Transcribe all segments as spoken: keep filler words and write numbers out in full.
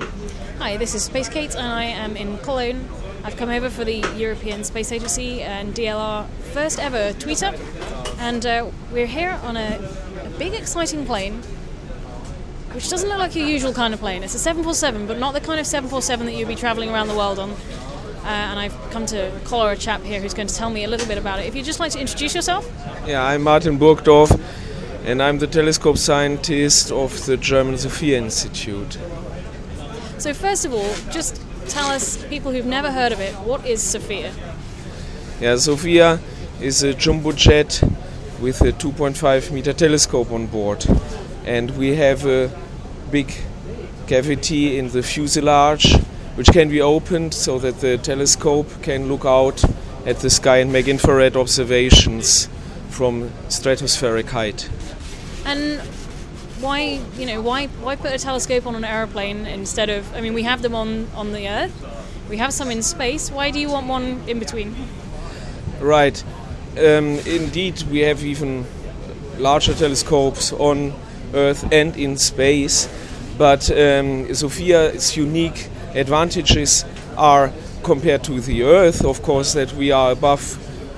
Hi, this is Space Kate and I am in Cologne. I've come over for the European Space Agency and D L R first ever tweetup, and uh, we're here on a, a big exciting plane which doesn't look like your usual kind of plane. It's a seven forty-seven, but not the kind of seven forty-seven that you'd be travelling around the world on. Uh, and I've come to collar a chap here who's going to tell me a little bit about it. If you'd just like to introduce yourself? Yeah, I'm Martin Burgdorf, and I'm the telescope scientist of the German Sophia Institute. So first of all, just tell us, people who've never heard of it, what is Sophia? Yeah, Sophia is a jumbo jet with a two point five meter telescope on board. And we have a big cavity in the fuselage which can be opened so that the telescope can look out at the sky and make infrared observations from stratospheric height. And why, you know, why why put a telescope on an aeroplane instead of, I mean, we have them on, on the Earth, we have some in space, why do you want one in between? Right. Um, indeed, we have even larger telescopes on Earth and in space, but um, Sophia's unique advantages are, compared to the Earth, of course, that we are above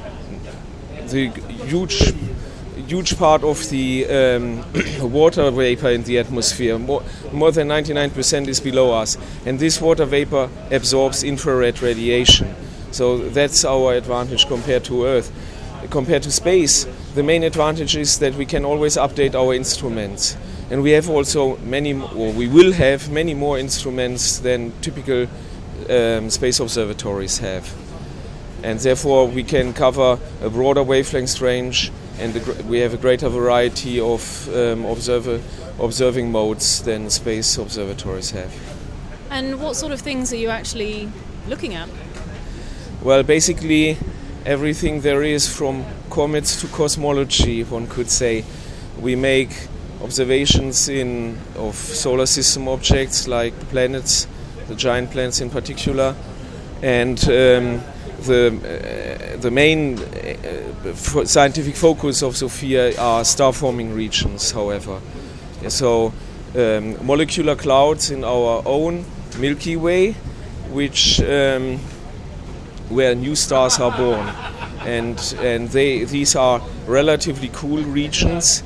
the huge huge part of the um, water vapor in the atmosphere. More, more than ninety-nine percent is below us, and this water vapor absorbs infrared radiation. So that's our advantage compared to Earth. Compared to space, the main advantage is that we can always update our instruments. And we have also many, or we will have many more instruments than typical um, space observatories have. And therefore we can cover a broader wavelength range, and a gr- we have a greater variety of um, observer, observing modes than space observatories have. And what sort of things are you actually looking at? Well, basically everything there is, from comets to cosmology, one could say. We make observations in of solar system objects like planets, the giant planets in particular, and um, the uh, the main uh, f- scientific focus of Sophia are star-forming regions, however. So um, molecular clouds in our own Milky Way, which um, where new stars are born. And and they these are relatively cool regions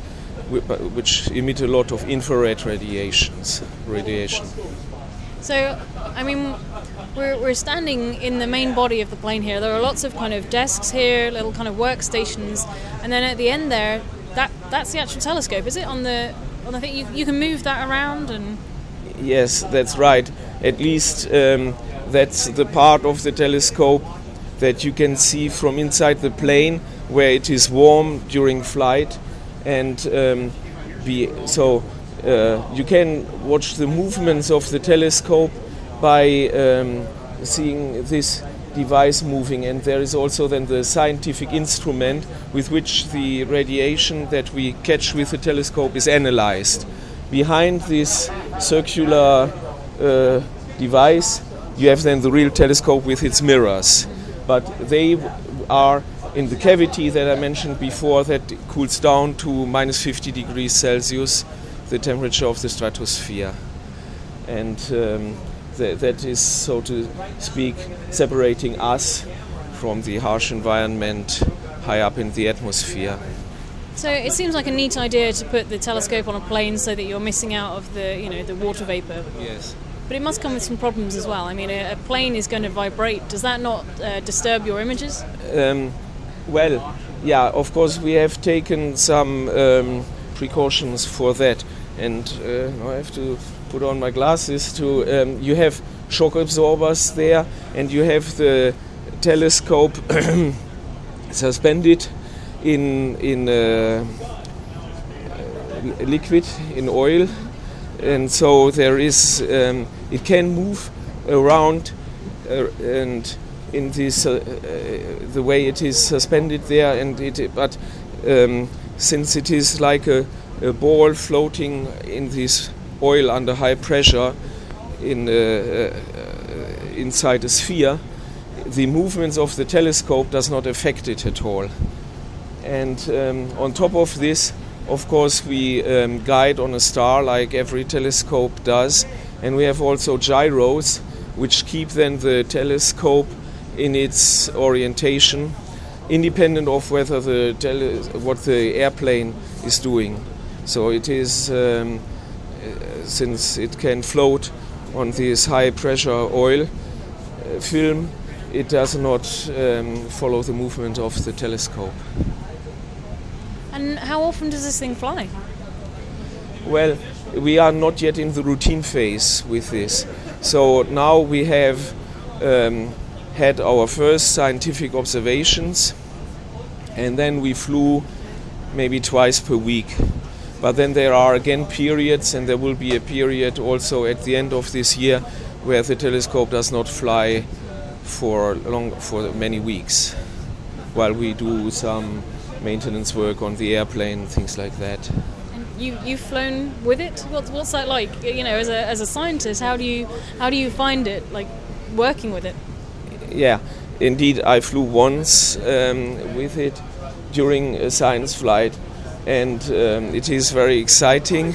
which emit a lot of infrared radiations, radiation. So, I mean, we're we're standing in the main body of the plane here. There are lots of kind of desks here, little kind of workstations, and then at the end there, that that's the actual telescope, is it? On the on the thing, you you can move that around and. Yes, that's right. At least um, that's the part of the telescope that you can see from inside the plane, where it is warm during flight, and um, be so uh, you can watch the movements of the telescope by um, seeing this device moving. And there is also then the scientific instrument with which the radiation that we catch with the telescope is analyzed. Behind this circular uh, device, you have then the real telescope with its mirrors. But they are in the cavity that I mentioned before, that cools down to minus fifty degrees Celsius, the temperature of the stratosphere. And um, th- that is, so to speak, separating us from the harsh environment high up in the atmosphere. So it seems like a neat idea to put the telescope on a plane so that you're missing out of the, you know, the water vapor. Yes. But it must come with some problems as well. I mean, a, a plane is going to vibrate. Does that not uh, disturb your images? Um, well, yeah, of course we have taken some um, precautions for that. And uh, now I have to put on my glasses to... Um, you have shock absorbers there, and you have the telescope suspended in, in uh, liquid, in oil. And so there is, um, it can move around, uh, and in this, uh, uh, the way it is suspended there, and it, but um, since it is like a, a ball floating in this oil under high pressure in uh, uh, inside a sphere, the movements of the telescope does not affect it at all. And um, on top of this, of course, we um, guide on a star like every telescope does, And we have also gyros, which keep then the telescope in its orientation, independent of whether the tele- what the airplane is doing. So it is, um, since it can float on this high pressure oil uh, film, it does not um, follow the movement of the telescope. And how often does this thing fly? Well, we are not yet in the routine phase with this. So now we have um, had our first scientific observations, and then we flew maybe twice per week. But then there are again periods, and there will be a period also at the end of this year where the telescope does not fly for long, for many weeks, while we do some maintenance work on the airplane, things like that. And you you've flown with it? What's what's that like? You know, as a as a scientist, how do you how do you find it like working with it? Yeah, indeed, I flew once um, with it during a science flight, and um, it is very exciting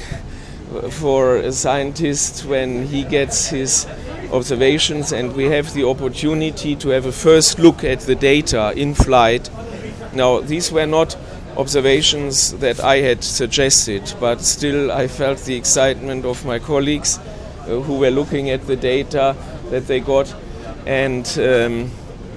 for a scientist when he gets his observations, and we have the opportunity to have a first look at the data in flight. Now, these were not observations that I had suggested, but still I felt the excitement of my colleagues uh, who were looking at the data that they got. And um,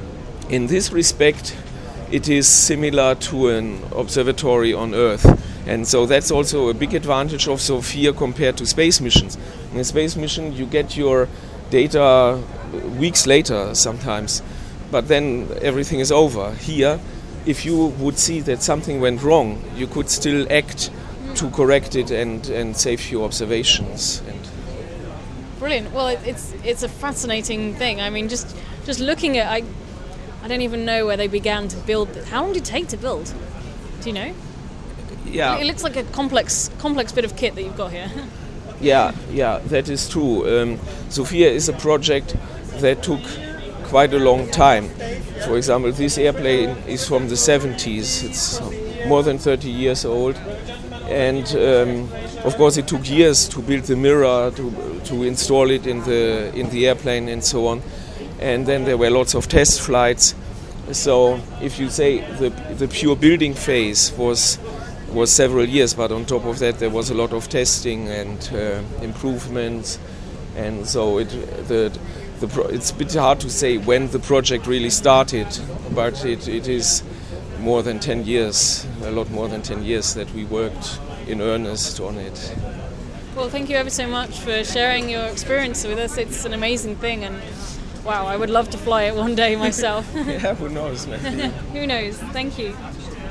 in this respect, it is similar to an observatory on Earth. And so that's also a big advantage of SOFIA compared to space missions. In a space mission, you get your data weeks later sometimes, but then everything is over. Here, if you would see that something went wrong, you could still act to correct it and, and save your observations. And Brilliant. Well, it, it's it's a fascinating thing. I mean, just just looking at, I I don't even know where they began to build it. How long did it take to build? Do you know? yeah, It looks like a complex complex bit of kit that you've got here. yeah, yeah, that is true. Um, SOFIA is a project that took quite a long time. For example, this airplane is from the seventies. It's more than thirty years old. And um, of course, it took years to build the mirror, to to install it in the in the airplane, and so on. And then there were lots of test flights. So, if you say the the pure building phase was was several years, but on top of that, there was a lot of testing and uh, improvements. And so, it the the pro- it's a bit hard to say when the project really started, but it, it is more than ten years, a lot more than ten years that we worked in earnest on it. Well, thank you ever so much for sharing your experience with us. It's an amazing thing, and wow, I would love to fly it one day myself. Yeah, who knows, man. Who knows? Thank you.